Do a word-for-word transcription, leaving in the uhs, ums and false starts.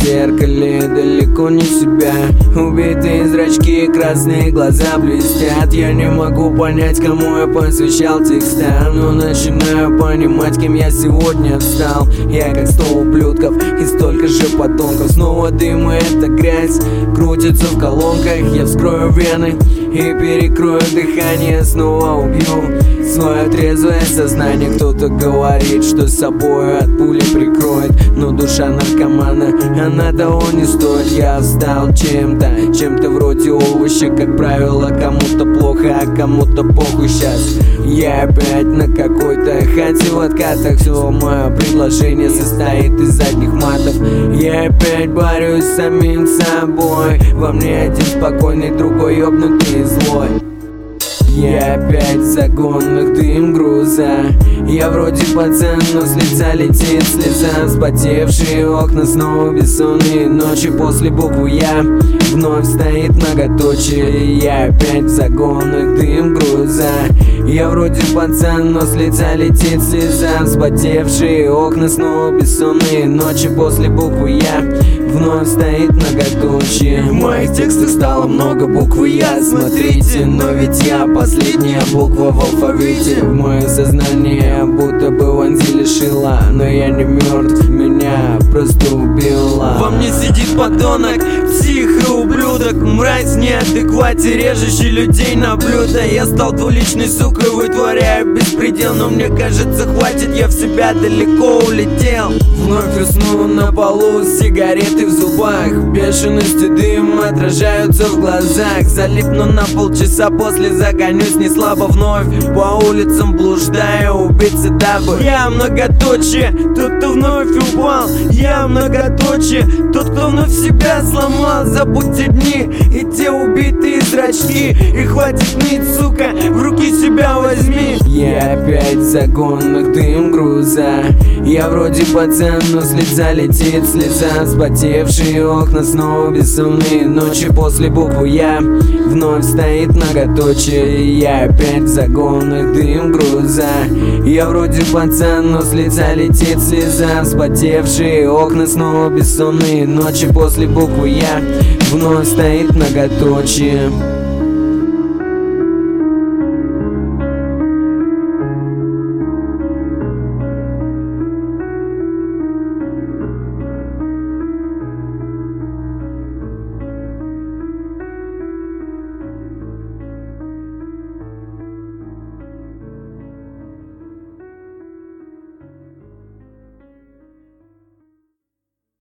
зеркале далеко не себя. Убитые зрачки, красные глаза блестят. Я не могу понять, кому я посвящал текста, но начинаю понимать, кем я сегодня стал. Я как сто ублюдков и столько же подонков. Снова дым и эта грязь крутится в колонках. Я вскрою вены и перекрою дыхание. Снова убью свое трезвое сознание. Кто-то говорит, что с собой от пули прикроет, но душа наркомана, она того не стоит. Я стал чем-то, чем-то вроде овоща. Как правило, кому-то плохо, а кому-то похуй. Сейчас я опять на какой-то хате в откатах. Все мое предложение состоит из задних матов. Я опять борюсь с самим собой. Во мне один спокойный, другой ёбнутый и злой. Я опять в загонах дым груза. Я вроде пацан, но с лица летит слеза. Вспотевшие окна, снова бессонные ночи. После буквы Я вновь стоит многоточие. Я опять в загонах дым груза. Я вроде пацан, но с лица летит слеза. Вспотевшие окна, снова бессонные ночи. После буквы Я вновь стоит многоточие. В моих текстах стало много буквы Я, смотрите, но ведь я последняя буква в алфавите. В мое сознание будто бы вонзили шила, но я не мертв, меня просто убила. Во мне сидит подонок, псих и ублюдок, мразь в неадеквате, режущий людей на блюдо. Я стал двуличной сукой, вытворяю беспредел, но мне кажется, хватит, я в себя далеко улетел. Вновь усну на полу с сигаретой в зубах. Бешеность и дым отражаются в глазах. Залипну на полчаса, после загонюсь не слабо. Вновь по улицам блуждаю, убийцы дабы. Я многоточие, тот, кто вновь упал. Я многоточие, тот, кто вновь себя сломал. Забудьте дни и те убитые зрачки. И хватит ныть, сука, в руки себя возьми. Я опять в загонах дым груза. Я вроде пацан, но с лица летит слеза. Вспотевшие окна, снова бессонные ночи. После буквы Я вновь стоит многоточие. Я опять в загонах дым груза. Я вроде пацан, но с лица летит слеза. Вспотевшие окна, снова бессонные ночи. После буквы Я вновь стоит многоточие.